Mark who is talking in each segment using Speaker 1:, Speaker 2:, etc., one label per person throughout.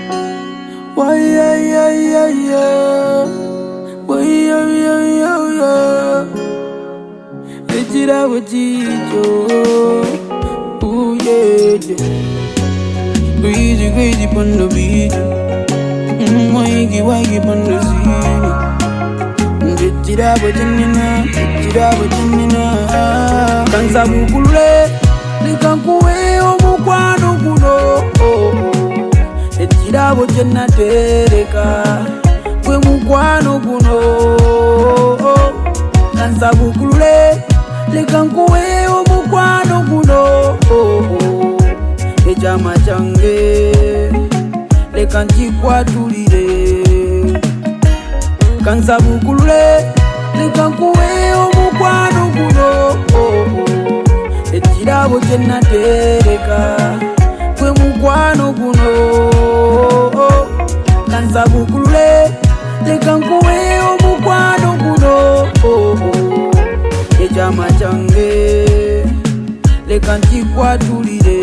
Speaker 1: Why, Ejira wajijo, ooh yeah. Crazy pon the beat. Why pon the scene. Ejira wajinina. Kansa bukule, nikankuwe omukwano kuno. Ejira wajina tereka, kwe mukwano kuno. Kansa bukule, nikankuwe omukwano kuno. Ejama change, nikanchikwatulire. Kansa bukule, nikankuwe omukwano kuno. Ejirabo jena tereka, kwe mukwano kuno. Kansa bukule, nikankuwe omukwano kuno. Ejama change, nikanchikwatulire.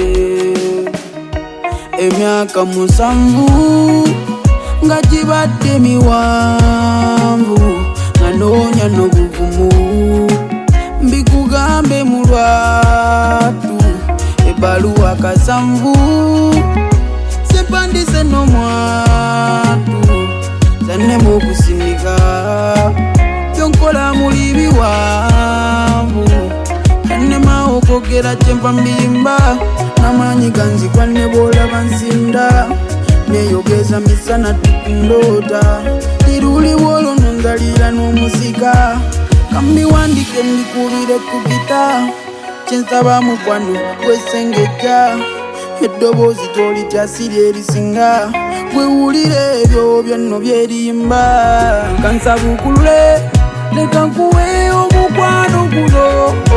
Speaker 1: Emyaka musanvu nga gibadde miwanvu nga noonya n'obuvumu mbikugambe mu lwatu ebbaluwa kasanvu sepandise n'omwatu zannemu okusindika byonkola muli biwanvu kannema okwogera kyenva mbiyimba namanyi ganzikwa ne bw'olaba nsinda neyogeza misana tukundoota liruli w'olwo nzalira n'omusika kambiwandike mbikubire ku gita kyensaba mukwano kwesengejja eddoboozi tolitya siri erisinga gwewulire ebyo byanno byerimba kansabukulule leka nkuwe omukwano guno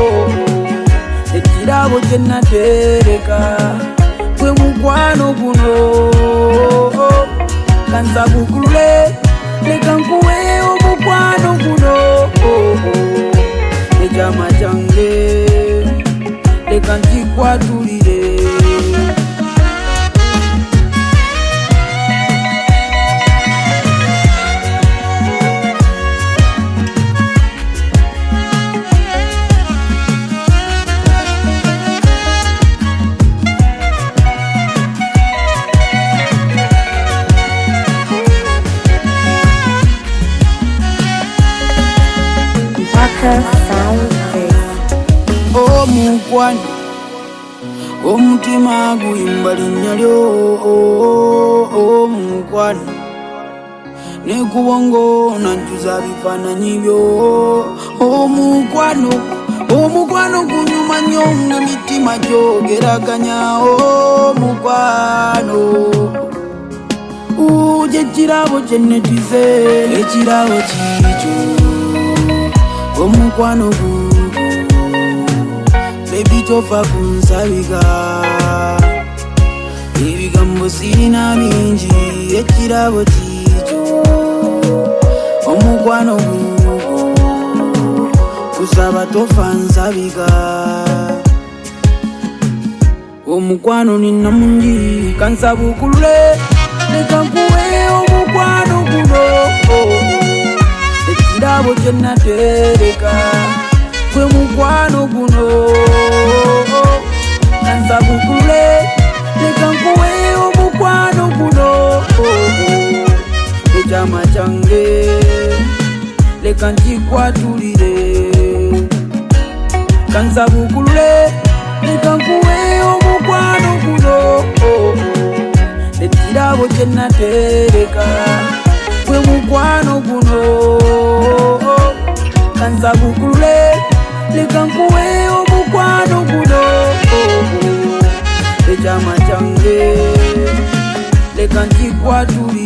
Speaker 1: ekirabo kye natereka gwe mukwano guno kansabukulule leka nkuwe omukwano guno ekyama kyange leka nkikwatulire. Omukwano omutima guyimba linnya lyo omukwano nekubongo nanjuza bifaananyi byo omukwano gunyuma nnyo ng'emitima gyogeraganya omukwano gyekirabo kyenetize ekirabo kikyo omukwano baby tofa kunsabika ebigambo sirina bingi ekirabo kikyo omukwano kusaba tofa nsabika omukwano nina mungi kansabukulule leka nkuwe omukwano guno ekirabo kye natereka gwe mukwano guno kansabukulule leka nkuwe omukwano guno ekyama kyange leka nkikwatulire. Kansabukulule leka nkuwe omukwano guno ekirabo kye natereka gwe mukwano guno kansabukulule leka nkuwe omukwano guno ekyama kyange leka nkikwatulire.